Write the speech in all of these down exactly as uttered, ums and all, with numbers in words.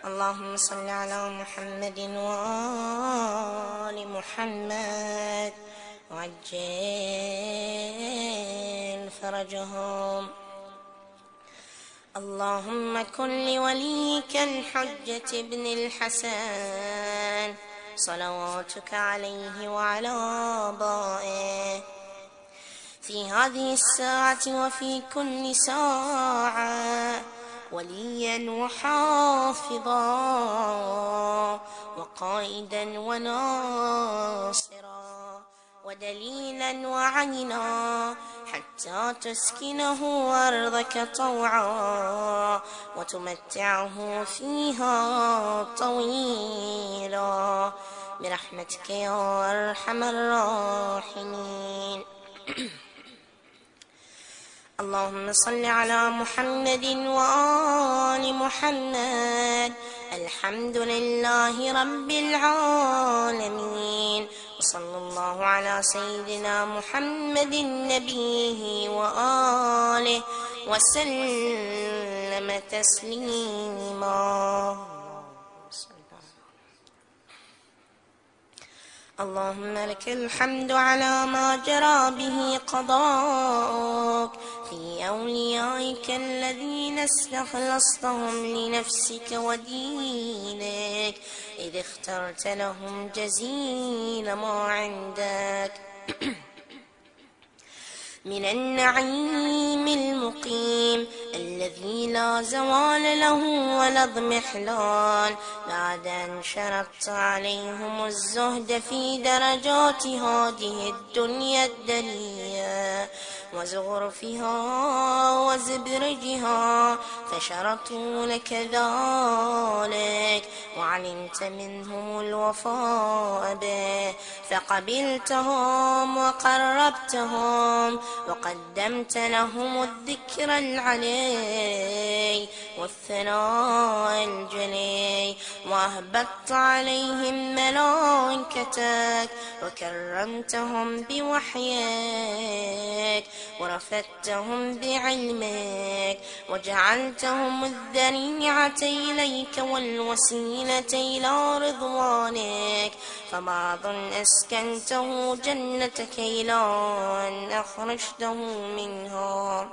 اللهم صل على محمد وآل محمد وعجل فرجهم. اللهم كن لوليك الحجة بن الحسن صلواتك عليه وعلى آبائه في هذه الساعة وفي كل ساعة وليا وحافظا وقائدا وناصرا ودليلا وعينا حتى تسكنه أرضك طوعا وتمتعه فيها طويلا برحمتك يا أرحم الراحمين. اللهم صل على محمد وآل محمد. الحمد لله رب العالمين، وصلى الله على سيدنا محمد نبيه وآله وسلم تسليما. اللهم لك الحمد على ما جرى به قضاءك في أوليائك الذين استخلصتهم لنفسك ودينك، إذ اخترت لهم جزيل ما عندك من النعيم المقيم الذي لا زوال له ولا اضمحلال، بعد أن شرطت عليهم الزهد في درجات هذه الدنيا الدنيا وزخرفها وزبرجها، فشرطوا لك ذلك وعلمت منهم الوفاء به فقبلتهم وقربتهم وقدمت لهم الذكر العلي والثناء الجلي، وأهبطت عليهم ملائكتك وكرمتهم بوحيك ورفدتهم بعلمك وجعلتهم الذريعة إليك والوسيلة إلى رضوانك، فبعض أسكنته جنتك إلى أن أخرجته منها،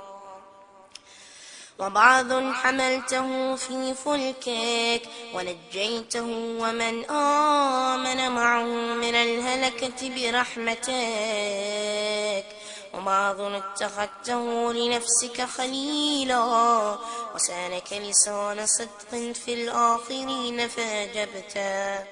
وبعض حملته في فلكك ونجيته ومن آمن معه من الهلكة برحمتك، وبعض اتخذته لنفسك خليلا وسالك لسان صدق في الآخرين فأجبته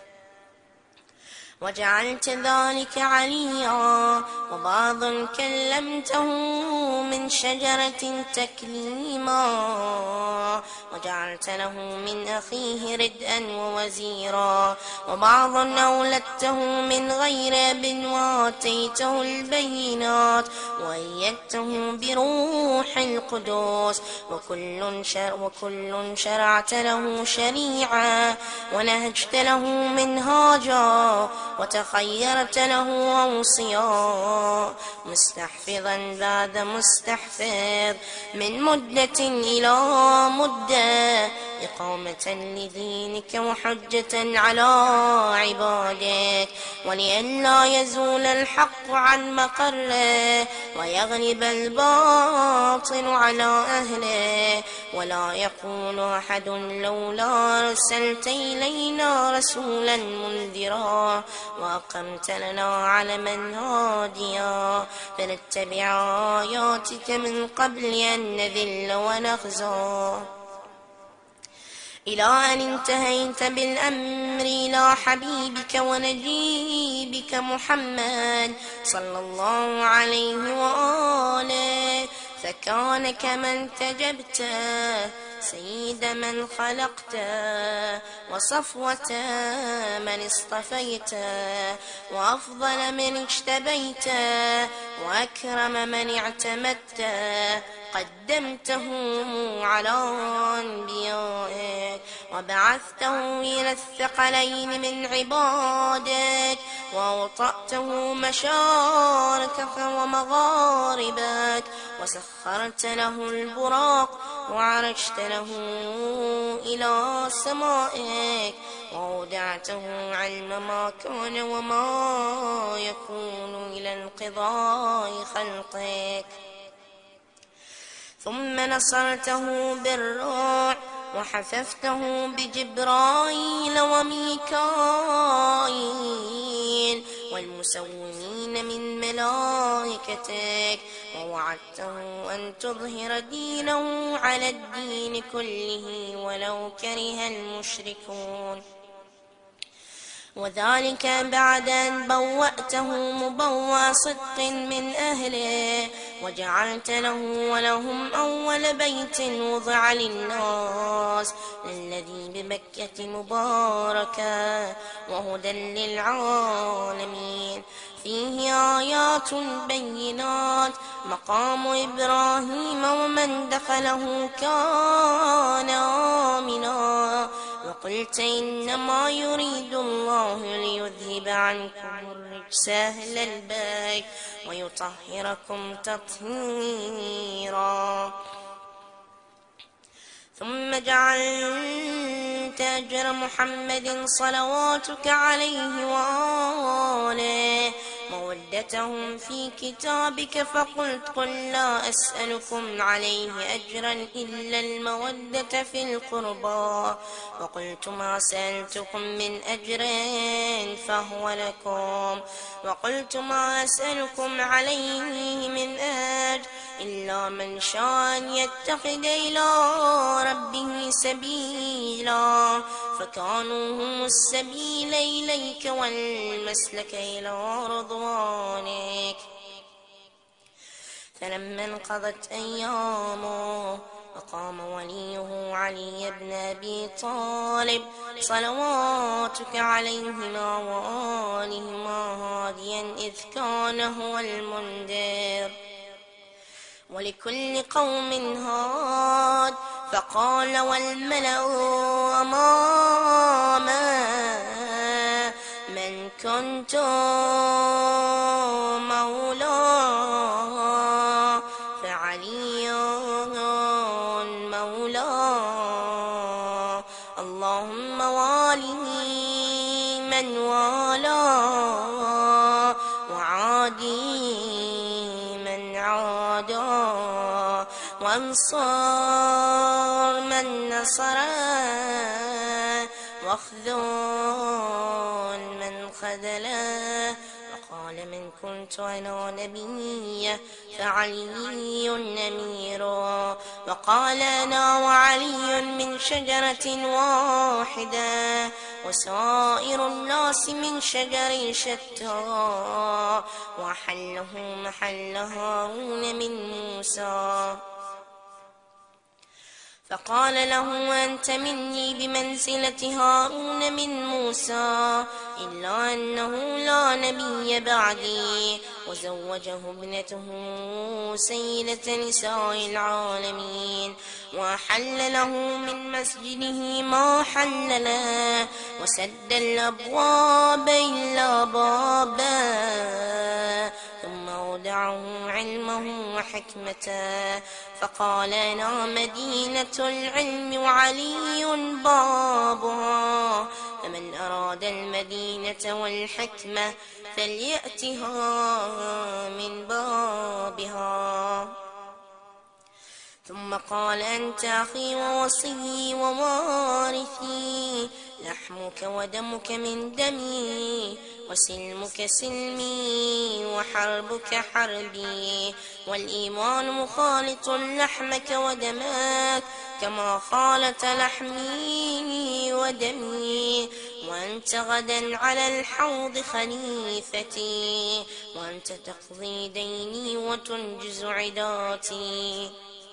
وجعلت ذلك عليا، وبعض كلمته من شجرة تكليما وجعلت له من أخيه ردءا ووزيرا، وبعض أولدته من غير اب وآتيته البينات وأيدته بروح القدس، وكل, شر وكل شرعت له شريعة ونهجت له منهاجا وتخيرت له أوصياء، مستحفظا بعد مستحفظ من مدة إلى مدة، إقامة لدينك وحجة على عبادك، ولئلا يزول الحق عن مقره ويغلب الباطل على أهله، ولا يقول أحد لولا أرسلت إلينا رسولا منذرا وأقمت لنا علما هاديا فنتبع آياتك من قبل أن نذل ونخزى، إلى أن انتهيت بالأمر إلى حبيبك ونجيبك محمد صلى الله عليه وآله، فكان كمن تجبته سيد من خلقته وصفوة من اصطفيته وأفضل من اجتبيته وأكرم من اعتمدته، قدمته على أنبيائك وبعثته إلى الثقلين من عبادك وأوطأته مشاركك ومغاربك وسخرت له البراق وعرجت له إلى سمائك، وأودعته علم ما كان وما يكون إلى انقضاء خلقك. ثم نصرته بالروح وحففته بجبرائيل وميكائيل والمسومين من ملائكتك، ووعدته أن تظهر دينه على الدين كله ولو كره المشركون، وذلك بعد أن بوأته مبوأ صدق من أهله، وجعلت له ولهم أول بيت وضع للناس الذي بمكة مباركا وهدى للعالمين، فيه آيات بينات مقام إبراهيم ومن دخله كان آمنا. وقلت إنما يريد الله ليذهب عنكم الرجس أهل البيت ويطهركم تطهيرا. ثم جعلت أجر محمد صلواتك عليه وآله مودتهم في كتابك، فقلت قل لا أسألكم عليه أجرا إلا المودة في القربى، وقلت ما سألتكم من أجر فهو لكم، وقلت ما أسألكم عليه من أجر إلا من شاء أن يتخذ إلى ربه سبيلا، فكانوا هم السبيل إليك والمسلك إلى رضوانك. فلما انقضت أيامه وقام وليه علي بن أبي طالب صلواتك عليهما وآلهما هاديا إذ كان هو المنذر، ولكل قوم هاد، فقال والملأ أماما من كنت مولاه فعلي مولاه، اللهم واله من والاه وعادي من عاداه، وانصر من نصره واخذل من خذله. وقال من كنت أنا نبيا فعلي أميرا، وقال أنا وعلي من شجرة واحدة وسائر الناس من شجر شتى، وحله محل هارون من موسى. فقال له أنت مني بمنزلة هارون من موسى، إلا أنه لا نبي بعدي، وزوجه ابنته سيدة نساء العالمين، وأحل له من مسجده ما حل له، وسد الأبواب إلا بابا، ثم أودعه علمه وحكمته، فقال أنا مدينة العلم وعلي بابها، فمن أراد المدينة والحكمة فليأتها من بابها. ثم قال أنت أخي ووصي ووارثي، لحمك ودمك من دمي، وسلمك سلمي وحربك حربي، والإيمان مخالط لحمك ودمك كما خالط لحمي ودمي، وأنت غدا على الحوض خليفتي، وأنت تقضي ديني وتنجز عداتي،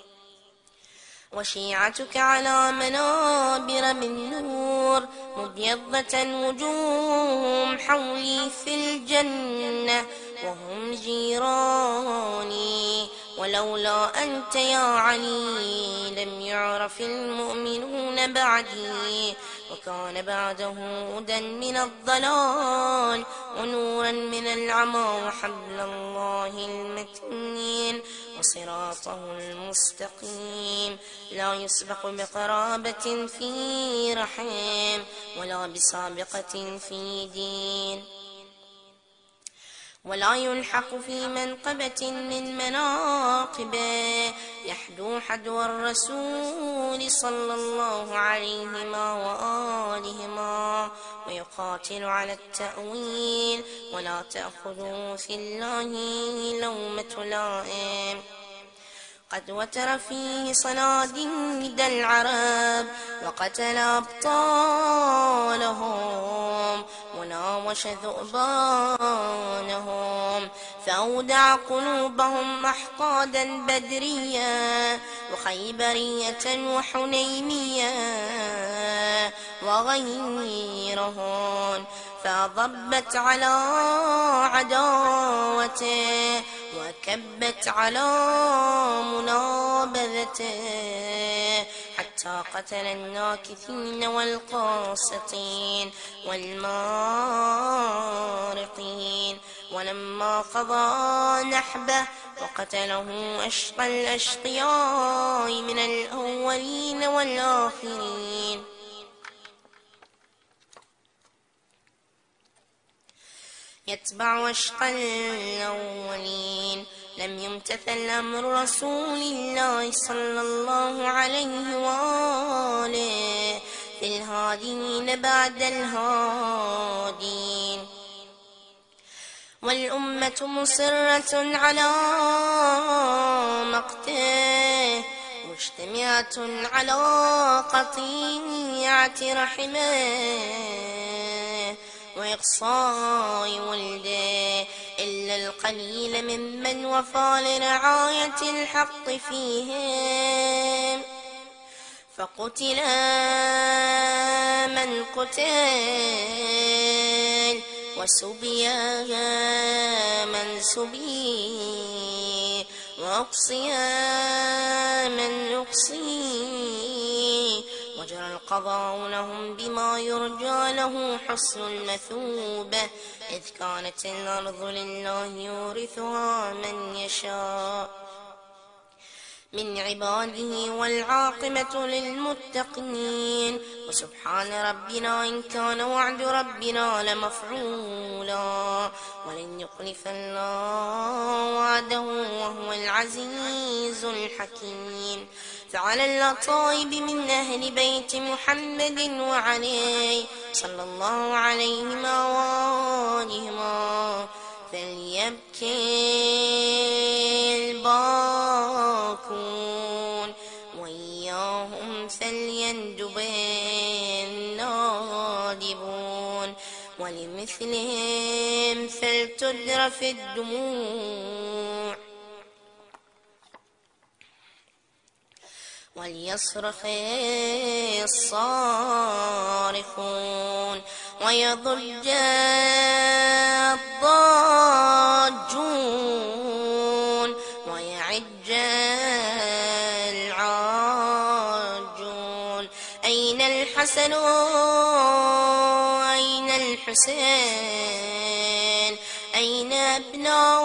وشيعتك على منابر من نور مبيضة وجوههم حولي في الجنة وهم جيراني، ولولا أنت يا علي لم يعرف المؤمنون بعدي، وكان بعده هدى من الضلال ونورا من العمى وحبل الله المتين وصراطه المستقيم، لا يسبق بقرابة في رحم ولا بسابقة في دين، ولا يلحق في منقبة من مناقبه، يحدو حدو الرسول صلى الله عليهما وآلهما ويقاتل على التأويل، ولا تأخذوا في الله لومة لائم. قد وتر فيه صناديد العرب وقتل أبطالهم وناوش ذؤبانهم، فأودع قلوبهم أحقادا بدرية وخيبرية وحنينية وغيرهن، فضبت على عداوته وكبت على منابذته، حتى قتل الناكثين والقاسطين والمارقين. ولما قضى نحبه وقتله أشقى الأشقياء من الأولين والآخرين، يتبع أشقى الأولين. لم يمتثل أمر رسول الله صلى الله عليه وآله في الهادين بعد الهادين، والأمة مصرة على مقته مجتمعة على قطيعة رحمه وإقصاء ولده، إلا القليل ممن وفى لرعاية الحق فيهم، فقتل من قتل وسبي من سبي وأقصي من أقصي، وجرى القضاء لهم بما يرجى له حسن المثوبة، إذ كانت الأرض لله يورثها من يشاء من عباده والعاقبة للمتقين. وسبحان ربنا إن كان وعد ربنا لمفعولا، ولن يخلف الله وعده وهو العزيز الحكيم. فعلى اللطائب من أهل بيت محمد وعليه صلى الله عليهما وآلهما فليبكي الباكون، وإياهم فليندب النادبون، ولمثلهم فلتدرف الدموع، وليصرخ الصارخون، ويضج الضاجون، ويعج العاجون. أين الحسن أين الحسين، أين أبناء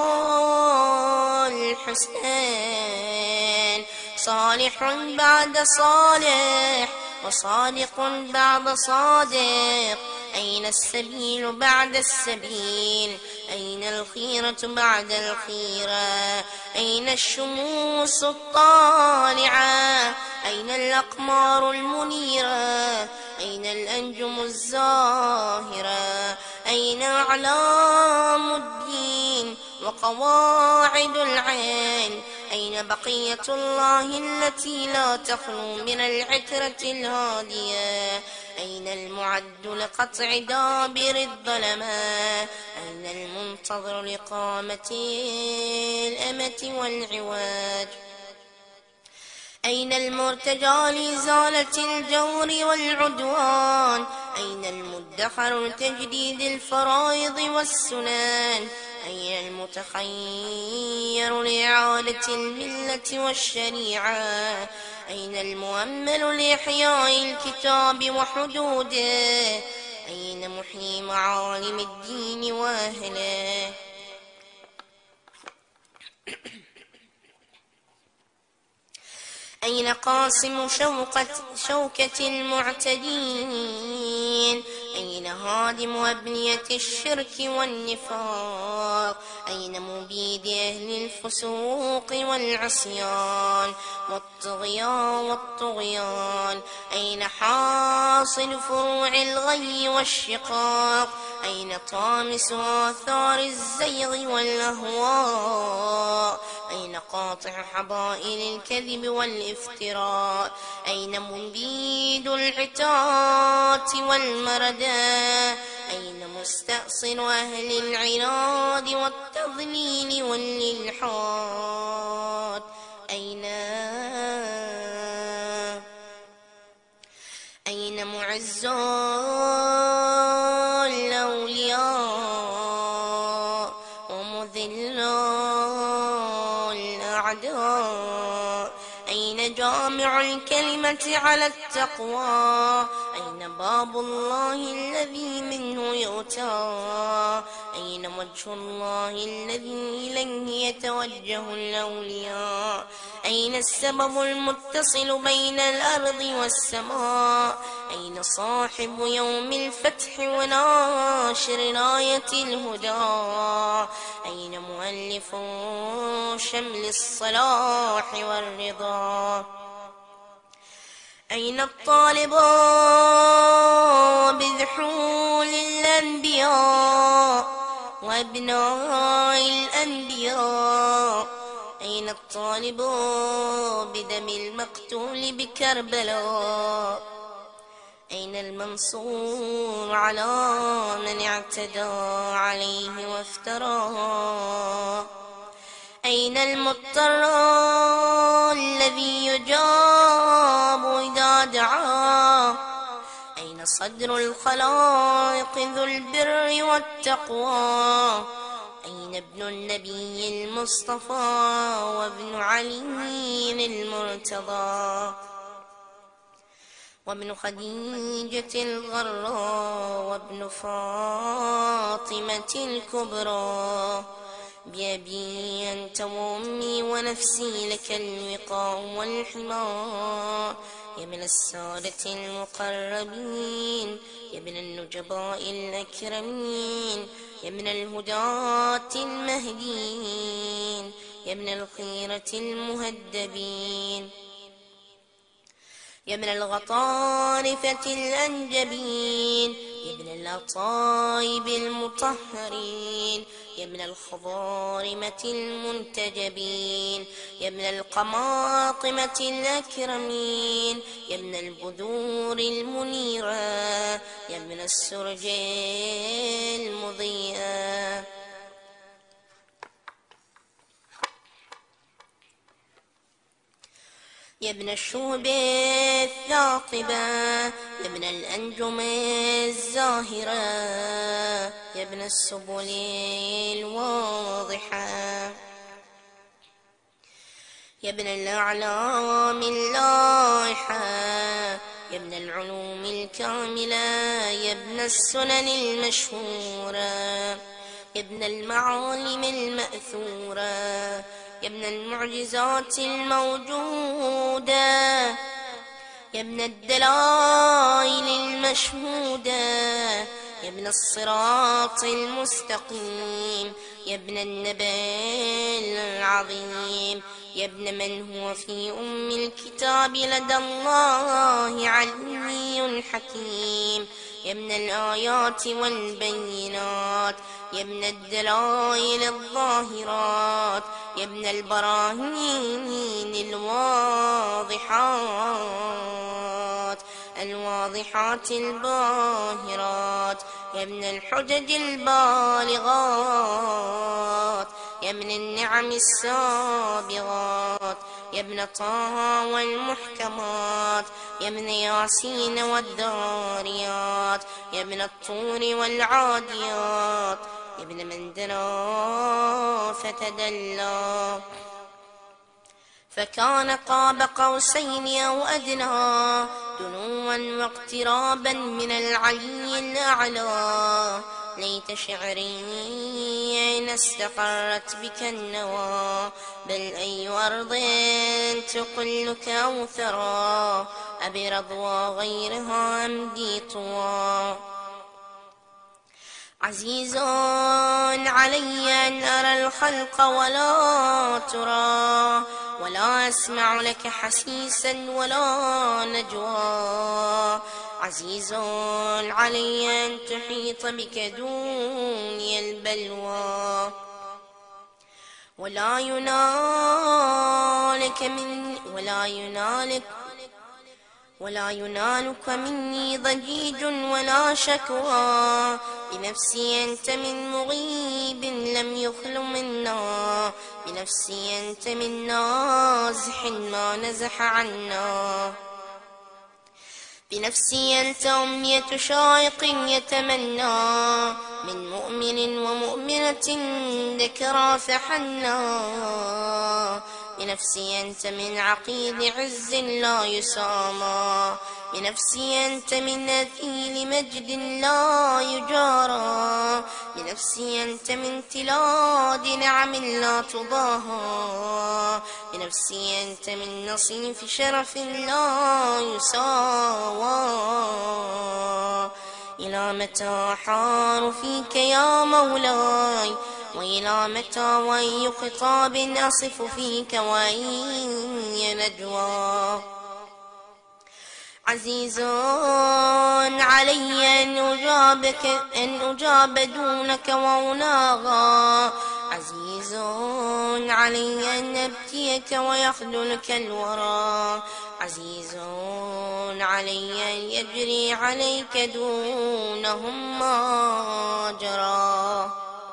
الحسين؟ صالح بعد صالح وصادق بعد صادق، أين السبيل بعد السبيل؟ أين الخيرة بعد الخيرة؟ أين الشموس الطالعة؟ أين الأقمار المنيرة؟ أين الأنجم الزاهرة؟ أين أعلام الدين وقواعد العين؟ أين بقية الله التي لا تخلو من العترة الهادية؟ أين المعد لقطع دابر الظلماء؟ أين المنتظر لقامة الأمة والعواج؟ أين المرتجى لإزالة الجور والعدوان؟ أين المدخر لتجديد الفرائض والسنن؟ أين المتخير لإعادة الملة والشريعة؟ أين المؤمل لإحياء الكتاب وحدوده؟ أين محيي معالم الدين وأهله؟ أين قاسم شوكة, شوكة المعتدين؟ أين هادم أبنية الشرك والنفاق؟ أين مبيد أهل الفسوق والعصيان والطغيان والطغيان؟ أين حاصل فروع الغي والشقاق؟ أين طامس آثار الزيغ والأهواء؟ أين قاطع حبائل الكذب والافتراء؟ أين مبيد العتات والمردى؟ أين مستأصل أهل العناد والتضليل والإلحاد؟ أين أين معزى الأولياء ومذلى الأعداء؟ أين جامع الكلمة على التقوى؟ أين باب الله الذي منه يؤتى؟ أين وجه الله الذي إليه يتوجه الأولياء؟ أين السبب المتصل بين الأرض والسماء؟ أين صاحب يوم الفتح وناشر راية الهدى؟ أين مؤلف شمل الصلاح والرضا؟ أين الطالب بذحول الأنبياء وأبناء الأنبياء؟ أين الطالب بدم المقتول بكربلاء؟ أين المنصور على من اعتدى عليه وافترى؟ أين المضطر الذي يجاب إذا دعاه؟ أين صدر الخلائق ذو البر والتقوى؟ أين ابن النبي المصطفى وابن علي المرتضى وابن خديجة الغراء وابن فاطمة الكبرى؟ بأبي أنت وأمي ونفسي لك الوقاء والحماء، يا من السادة المقربين، يا من النجباء الأكرمين، يا من الهداة المهديين، يا من الخيرة المهدبين، يا من الغطارفة الأنجبين، يا من الأطايب المطهرين، يا من الخضارمة المنتجبين، يا من القماطمة الأكرمين، يا من البذور المنيرة، يا من السرج المضيئة، يا ابن الشهب الثاقبة، يا ابن الأنجم الزاهرة، يا ابن السبل الواضحة، يا ابن الأعلام اللائحة، يا ابن العلوم الكاملة، يا ابن السنن المشهورة، يا ابن المعالم المأثورة، يا ابن المعجزات الموجودة، يا ابن الدلائل المشهودة، يا ابن الصراط المستقيم، يا ابن النبي العظيم، يا ابن من هو في أم الكتاب لدى الله علي حكيم، يا ابن الآيات والبينات، يا ابن الدلائل الظاهرات، يا ابن البراهين الواضحات الواضحات الباهرات، يا ابن الحجج البالغات، يا ابن النعم السابغات، يا ابن طه والمحكمات، يا ابن ياسين والذاريات، يا ابن الطور والعاديات، يا ابن من دنا فتدلى فكان قاب قوسين أو أدنى دنوا واقترابا من العلي الأعلى ليت شعري أين استقرت بك النوى بل أي أرض تقلك أو ثرى أبي رضوى غيرها أمدي طوى عزيز علي أن أرى الخلق ولا ترى ولا أسمع لك حسيسا ولا نجوى عزيز علي أن تحيط بك دوني البلوى ولا ينالك من ولا ينالك ولا ينالك مني ضجيج ولا شكوى بنفسي أنت من مغيب لم يخل منا بنفسي أنت من نازح ما نزح عنا بنفسي أنت أمية شائق يتمنى من مؤمن ومؤمنة ذكرى فحنا بنفسي أنت من عقيد عز لا يسامى بنفسي أنت من أثيل مجد لا يجارى بنفسي أنت من تلاد نعم لا تضاهى بنفسي أنت من نصيف شرف لا يساوى إلى متى حار فيك يا مولاي وإلى متى وأي خطاب أصف فيك وأي نجوى عزيز علي أن أجابك أن أجاب دونك وأناغى عزيز علي أن أبكيك ويخذلك الورى عزيز علي أن يجري عليك دونهم ما جرى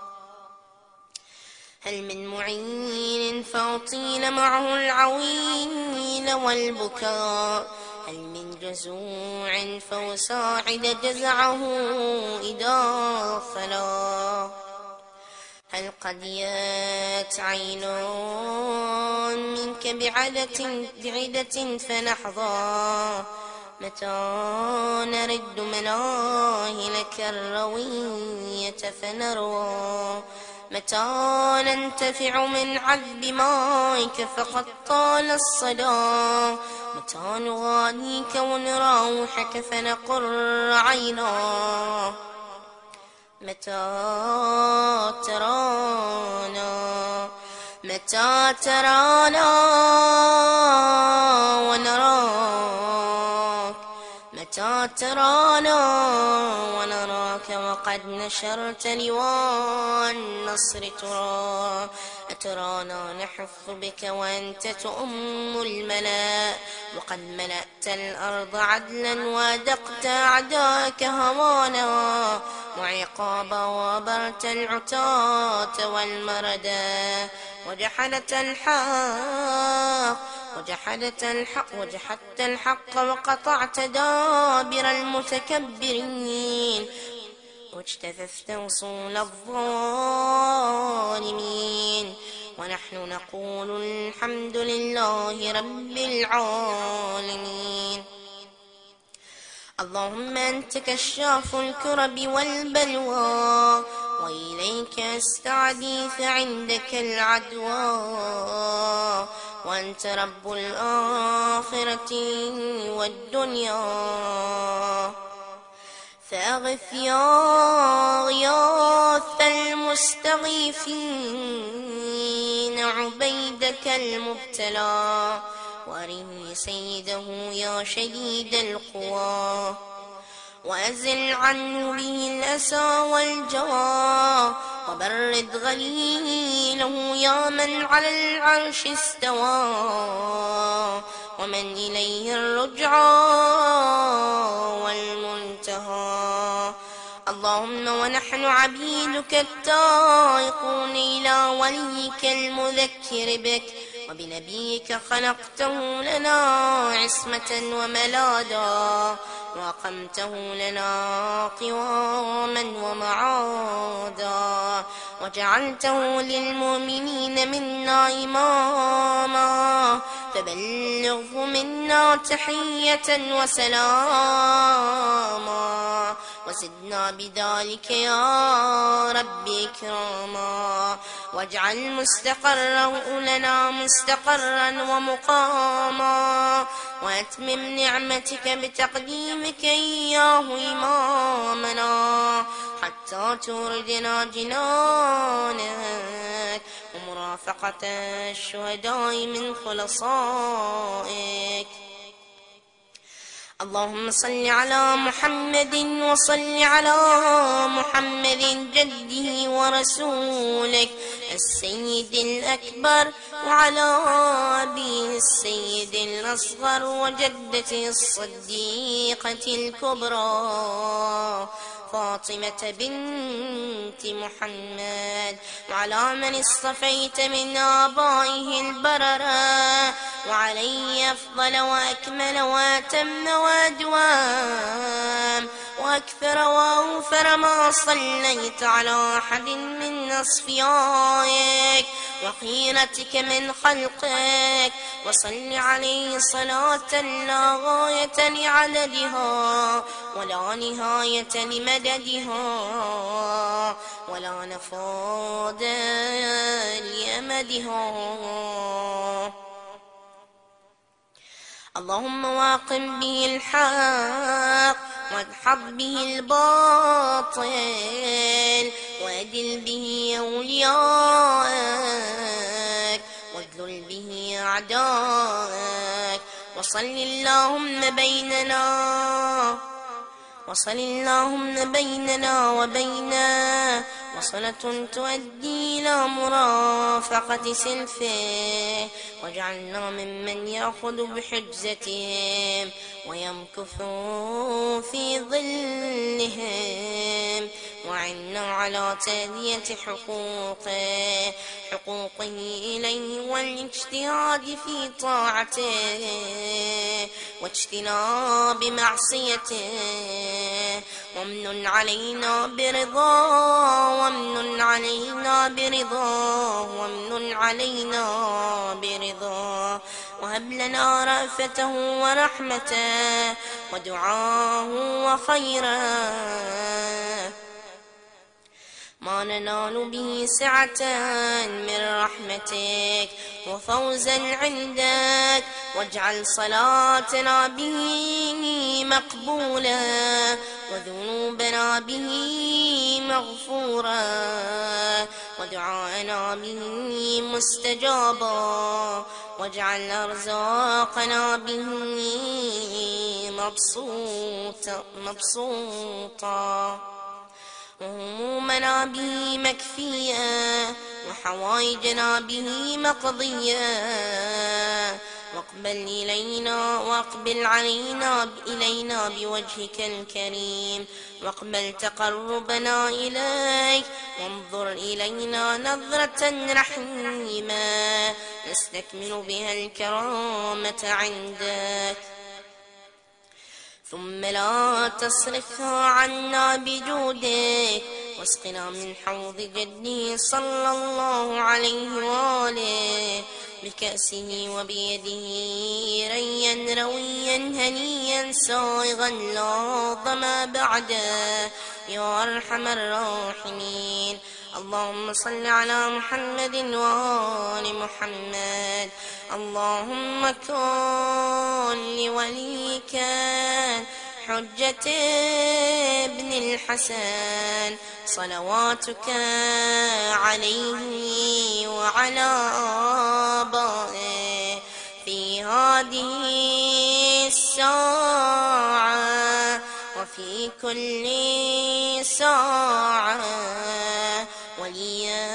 هل من معين فأطيل معه العويل والبكاء هل من جزوع فأساعد جزعه إذا فلا هل قد يات عين منك بعدة بعدة فنحظى متى نرد مناهلك الروية فنروى متى ننتفع من عذب مائك فقد طال الصدى متى نغانيك ونراوحك فنقر عينا متى ترانا متى ترانا ونراك متى ترانا ونراك وقد نشرت لواء النصر ترى أترانا نحف بك وأنت تؤم الملا وقد ملأت الأرض عدلا وأدقت أعداءك هوانا وعقابا وبرت العتاة والمردا وجحدت الحق وجحدت الحق وجحدت الحق وقطعت دابر المتكبرين واجتثثت وصول الظالمين ونحن نقول الحمد لله رب العالمين اللهم أنت كشاف الكرب والبلوى وإليك أستعدي فعندك العدوى وأنت رب الآخرة والدنيا فأغث يا غياث المستغيثين عبيدك المبتلى وأره سيده يا شديد القوى وأزل عنه به الأسى والجوى وبرد غليله يا من على العرش استوى ومن إليه الرجعى والمنتهى اللهم ونحن عبيدك التائقون إلى وليك المذكر بك وبنبيك خلقته لنا عصمة وملادا وأقمته لنا قواما ومعادا، وجعلته للمؤمنين منا إماما، فبلغه منا تحية وسلاما، وزدنا بذلك يا رب إكراما، واجعل مستقره لنا مستقرا ومقاما، وأتمم نعمتك بتقديمك إياه إمامنا، حتى توردنا جنانك ومرافقة الشهداء من خلصائك. اللهم صل على محمد وصل على محمد جده ورسولك السيد الأكبر، وعلى أبيه السيد الأصغر وجدته الصديقة الكبرى فاطمة بنت محمد، وعلى من اصطفيت من آبائه البررة، وعليه أفضل وأكمل وأتم وأدوام وأكثر وأوفر ما صليت على أحد من أصفيائك وخيرتك من خلقك، وصل عليه صلاة لا غاية لعددها ولا نهاية لمددها ولا نفاد لأمدها. اللهم واقم به الحق واجحد به الباطل وأدل به أولياءك واذلل به أعداءك، وصل اللهم بيننا وصل اللهم بيننا وبين وصلة تؤدي إلى مرافقة سلفه، واجعلنا ممن يأخذ بحجزتهم ويمكث في ظلهم، وعنا على تأدية حقوقه حقوقه إليه والاجتهاد في طاعته واجتناب معصيته، وامن علينا برضاه وامن علينا برضاه وامن علينا برضاه، وهب لنا رأفته ورحمته ودعاه وخيره ما ننال به سعة من رحمتك وفوزا عندك، واجعل صلاتنا به مقبولة وذنوبنا به مغفورة ودعاءنا به مستجابا، واجعل أرزاقنا به مبسوطة مبسوطة وهمومنا به مكفية وحوائجنا به مقضية، واقبل إلينا واقبل علينا إلينا بوجهك الكريم، واقبل تقربنا إليك وانظر إلينا نظرة رحيمة نستكمل بها الكرامة عندك، ثم لا تصرفها عنا بجودك، واسقنا من حوض جده صلى الله عليه وآله بكأسه وبيده ريا رويا هنيا سائغا لا ظما بعده يا أرحم الراحمين. اللهم صل على محمد وآل محمد. اللهم كن لوليك حجة ابن الحسن صلواتك عليه وعلى آبائه في هذه الساعة وفي كل ساعة وليا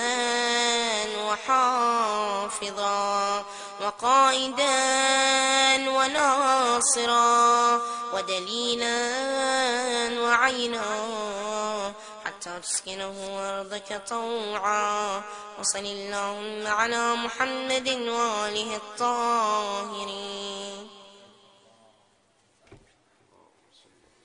وحافظا وقائدا وناصرا ودليلا وعينا حتى تسكنه أرضك طوعا. وصل اللهم على محمد وآله الطاهرين.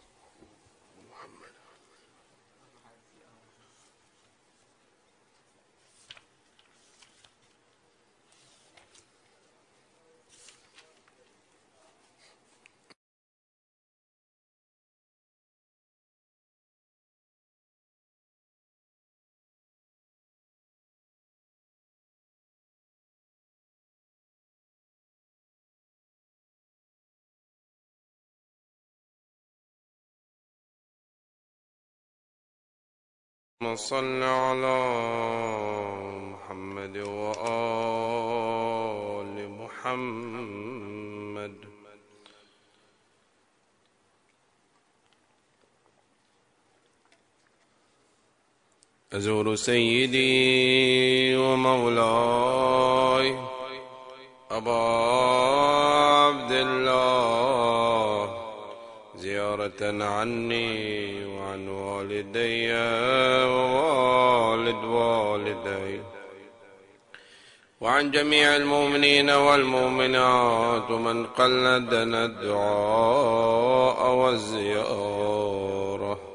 صل على محمد وآل محمد. أزور سيدي ومولاي أبا عبد الله زيارة عني وعن والدي ووالد والدي وعن جميع المؤمنين والمؤمنات ومن قلدنا الدعاء والزيارة.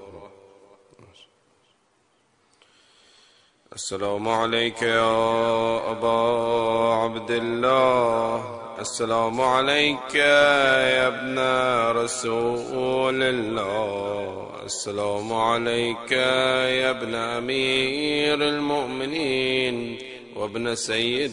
السلام عليك يا أبا عبد الله، السلام عليك يا ابن رسول الله، السلام عليك يا ابن أمير المؤمنين وابن سيد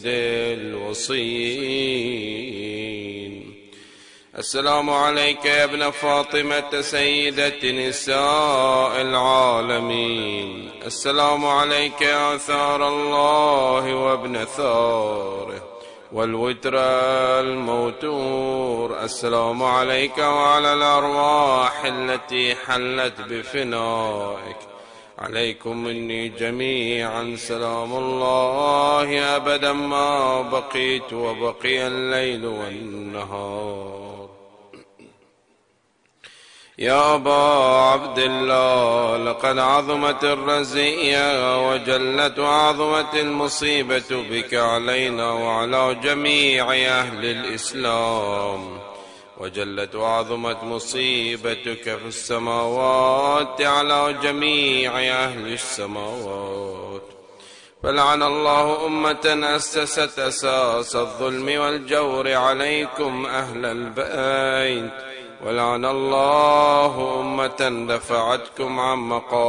الوصيين، السلام عليك يا ابن فاطمة سيدة نساء العالمين، السلام عليك يا ثار الله وابن ثاره والوتر الموتور، السلام عليك وعلى الأرواح التي حلت بفنائك، عليكم مني جميعا سلام الله أبدا ما بقيت وبقي الليل والنهار. يا أبا عبد الله، لقد عظمت الرزية وجلت وعظمت المصيبة بك علينا وعلى جميع أهل الإسلام، وجلت وعظمت مصيبتك في السماوات على جميع أهل السماوات، فلعن الله أمة أسست أساس الظلم والجور عليكم أهل البيت، ولعن الله أمة دفعتكم عن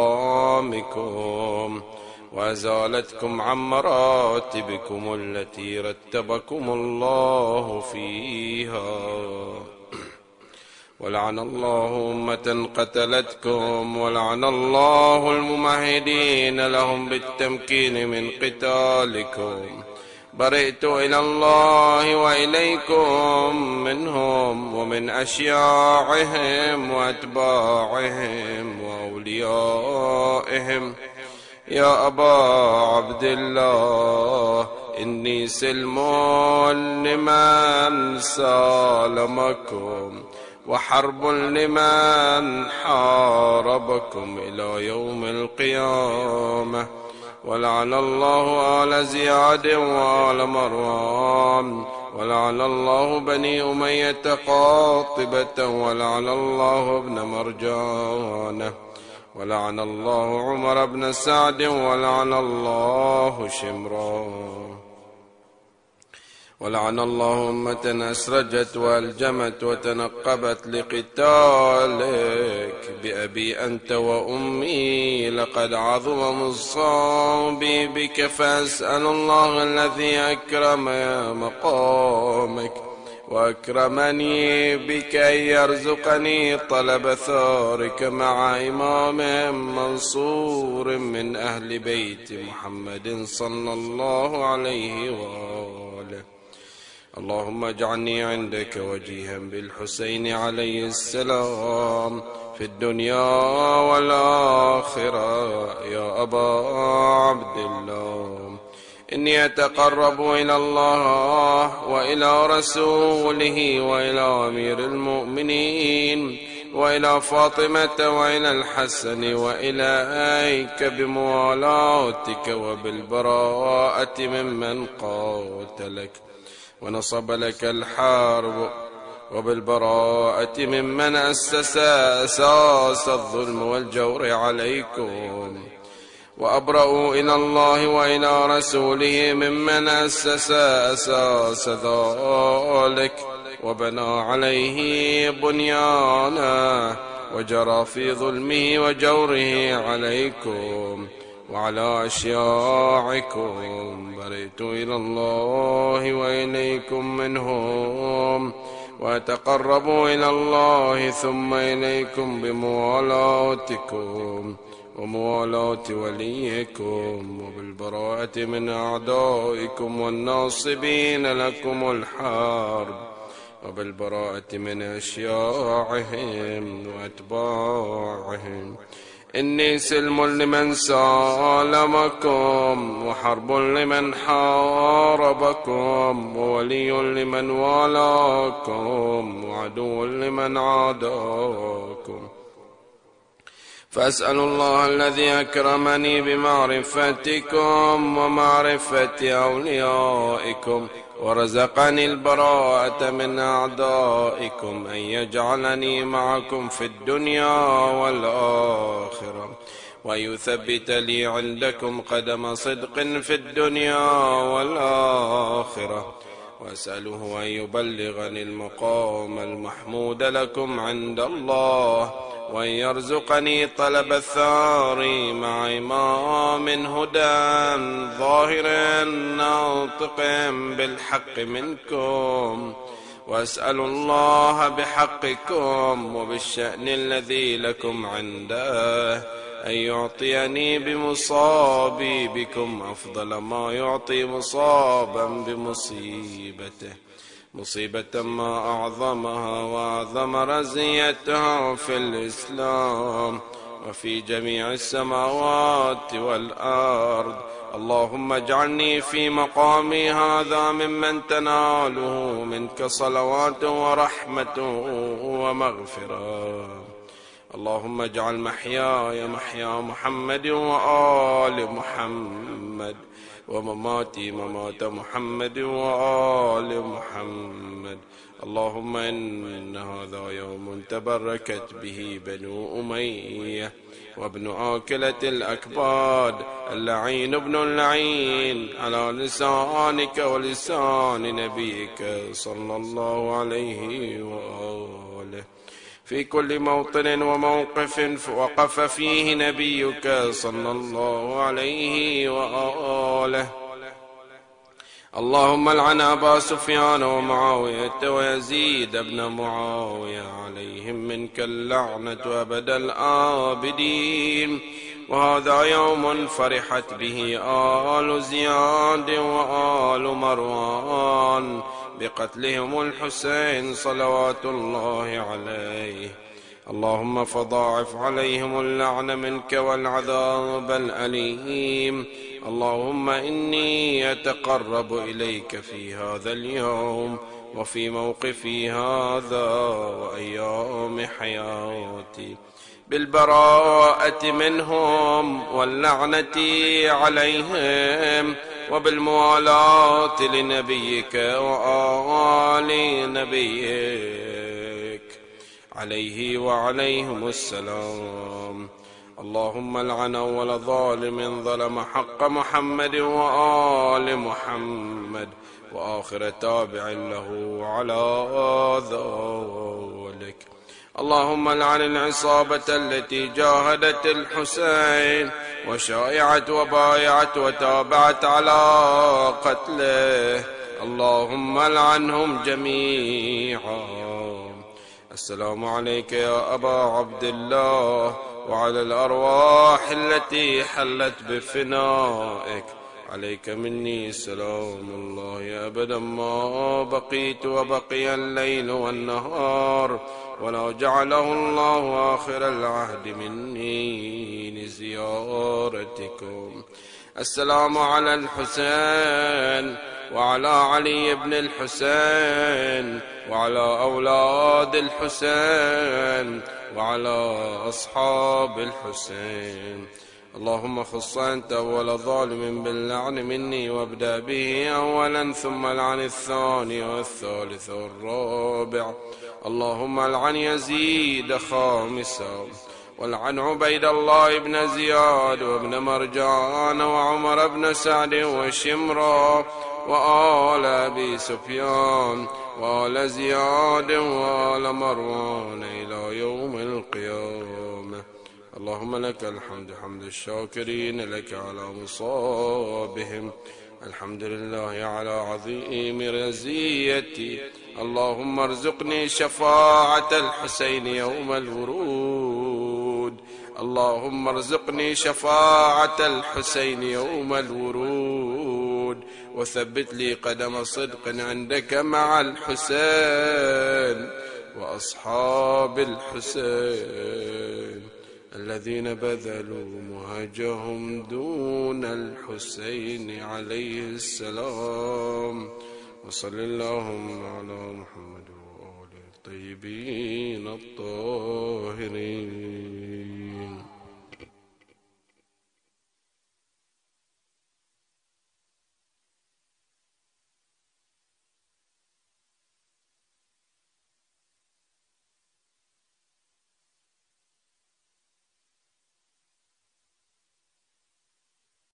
مقامكم وأزالتكم عن مراتبكم التي رتبكم الله فيها، ولعن الله أمة قتلتكم، ولعن الله الممهدين لهم بالتمكين من قتالكم. برئت إلى الله وإليكم منهم ومن أشياعهم وأتباعهم وأوليائهم. يا أبا عبد الله، إني سلم لمن سالمكم وحرب لمن حاربكم إلى يوم القيامة، ولعن الله آل زياد وآل مروان، ولعن الله بني أمية قاطبة، ولعن الله ابن مرجانة، ولعن الله عمر بن سعد، ولعن الله شمران، ولعن الله أمة أسرجت وألجمت وتنقبت لقتالك بأبي أنت وأمي. لقد عظم مصابي بك، فأسأل الله الذي أكرم مقامك وأكرمني بك أن يرزقني طلب ثارك مع إمام منصور من أهل بيت محمد صلى الله عليه وآله. اللهم اجعلني عندك وجيها بالحسين عليه السلام في الدنيا والآخرة. يا أبا عبد الله، إني أتقرب إلى الله وإلى رسوله وإلى أمير المؤمنين وإلى فاطمة وإلى الحسن وإليك بموالاتك وبالبراءة ممن قاتلك ونصب لك الحرب، وبالبراءة ممن أسس أساس الظلم والجور عليكم، وأبرأوا إلى الله وإلى رسوله ممن أسس أساس ذلك وبنى عليه بنيانه وجرى في ظلمه وجوره عليكم وعلى أشياعكم. برئت إلى الله وإليكم منهم وأتقرب إلى الله ثم إليكم بموالاتكم وموالاة وليكم وبالبراءة من أعدائكم والناصبين لكم الحرب وبالبراءة من أشياعهم وأتباعهم. إني سلم لمن سالمكم وحرب لمن حاربكم وولي لمن والاكم وعدو لمن عاداكم. فأسأل الله الذي أكرمني بمعرفتكم ومعرفة أوليائكم ورزقني البراءة من أعدائكم أن يجعلني معكم في الدنيا والآخرة وأن يثبت لي عندكم قدم صدق في الدنيا والآخرة. وأسأله أن يبلغني المقام المحمود لكم عند الله وأن يرزقني طلب الثار مع إمام هدى ظاهر ناطق بالحق منكم. وأسأل الله بحقكم وبالشأن الذي لكم عنده أن يعطيني بمصابي بكم أفضل ما يعطي مصابا بمصيبته، مصيبة ما أعظمها وأعظم رزيتها في الإسلام وفي جميع السماوات والأرض. اللهم اجعلني في مقامي هذا ممن تناله منك صلوات ورحمة ومغفرة. اللهم اجعل محياي محيا محمد وآل محمد ومماتي ممات محمد وآل محمد. اللهم إن هذا يوم تبركت به بنو أمية وابن آكلة الأكباد اللعين ابن اللعين على لسانك ولسان نبيك صلى الله عليه وآله في كل موطن وموقف وقف فيه نبيك صلى الله عليه وآله. اللهم لعن أبا سفيان ومعاوية ويزيد بن معاوية عليهم منك اللعنة أبد الآبدين. وهذا يوم فرحت به آل زياد وآل مروان بقتلهم الحسين صلوات الله عليه. اللهم فضاعف عليهم اللعن منك والعذاب الأليم. اللهم إني أتقرب إليك في هذا اليوم وفي موقفي هذا وأيام حياتي بالبراءة منهم واللعنة عليهم وبالموالاة لنبيك وآل نبيك عليه وعليهم السلام. اللهم لعن أول ظالم ظلم حق محمد وآل محمد وآخر تابع له على ذلك. اللهم لعن العصابة التي جاهدت الحسين وشايعت وبايعت وتابعت على قتله. اللهم لعنهم جميعا. السلام عليك يا أبا عبد الله وعلى الأرواح التي حلت بفنائك. عليك مني سلام الله أبدا ما بقيت وبقي الليل والنهار ولا جعله الله آخر العهد مني لزيارتكم. السلام على الحسين وعلى علي بن الحسين وعلى أولاد الحسين وعلى أصحاب الحسين. اللهم خص أنت أول ظالم باللعن مني وابدأ به أولا ثم لعن الثاني والثالث والرابع. اللهم لعن يزيد خامسا ولعن عبيد الله بن زياد وابن مرجان وعمر بن سعد وشمرا وآل أبي سفيان وآل زياد وآل مروان إلى يوم القيامة. اللهم لك الحمد حمد الشاكرين لك على مصابهم. الحمد لله على عظيم رزيتي اللهم ارزقني شفاعة الحسين يوم الورود. اللهم ارزقني شفاعة الحسين يوم الورود، وثبت لي قدم صدق عندك مع الحسين وأصحاب الحسين الذين بذلوا مهجهم دون الحسين عليه السلام. وصل اللهم على محمد وآله الطيبين الطاهرين.